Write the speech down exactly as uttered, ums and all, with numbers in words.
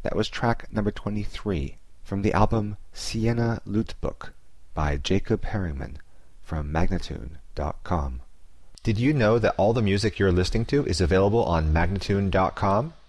That was track number twenty-three from the album Siena Lute Book by Jacob Herringman from Magnatune dot com. Did you know that all the music you're listening to is available on Magnatune dot com?